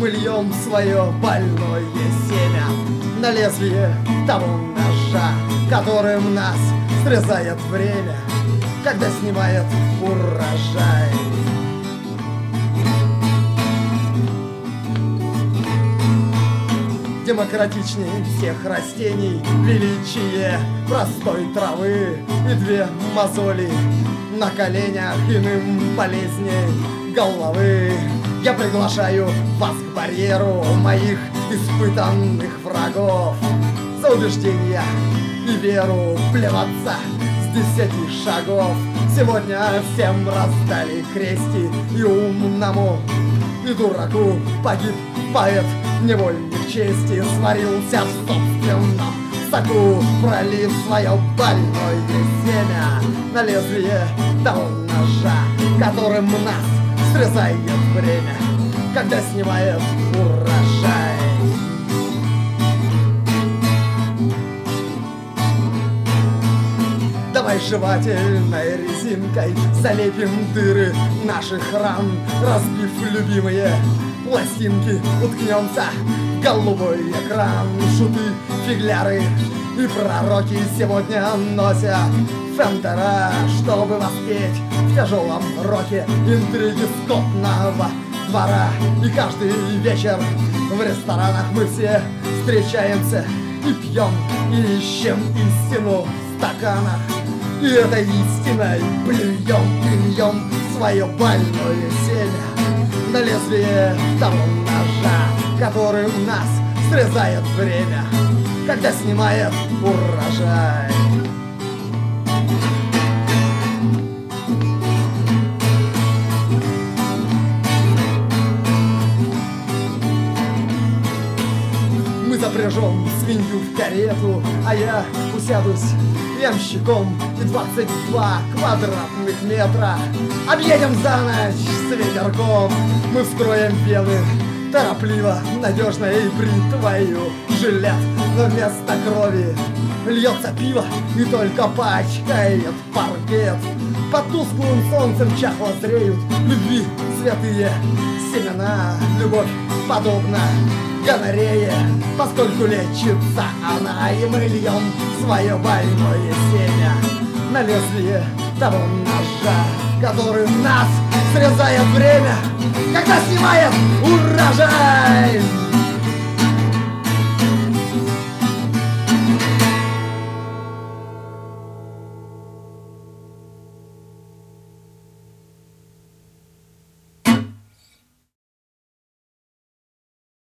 мы льем свое больное семя на лезвие того ножа, которым нас срезает время, когда снимает урожай. Демократичней всех растений величие простой травы и две мозоли на коленях, иным полезней головы. Я приглашаю вас к барьеру моих испытанных врагов за убеждения и веру плеваться с 10 шагов. Сегодня всем раздали крести, и умному, и дураку погиб поэт, невольник чести, сварился в собственном соку, пролив свое больное семя на лезвие того ножа, которым нас срезает время, когда снимает урожай. Давай жевательной резинкой залепим дыры наших ран, разбив любимые пластинки, уткнемся в голубой экран. Шуты, фигляры и пророки сегодня носят фендера, чтобы воспеть в тяжелом роке интриги скотного двора. И каждый вечер в ресторанах мы все встречаемся и пьем, и ищем истину в стаканах. И этой истиной плюем свое больное семя на лезвие того ножа, который у нас срезает время, когда снимает урожай. Мы запряжем свинью в карету, а я усядусь ямщиком, и 22 квадратных метра объедем за ночь с ветерком. Мы вскроем вены торопливо, надежной бритвою жилет, но вместо крови льется пиво и только пачкает паркет. Под тусклым солнцем чахло зреют любви святые семена. Любовь подобна гонорея, поскольку лечится она, и мы льем свое больное семя на лезвие того ножа, который нас срезает время, когда снимает урожай.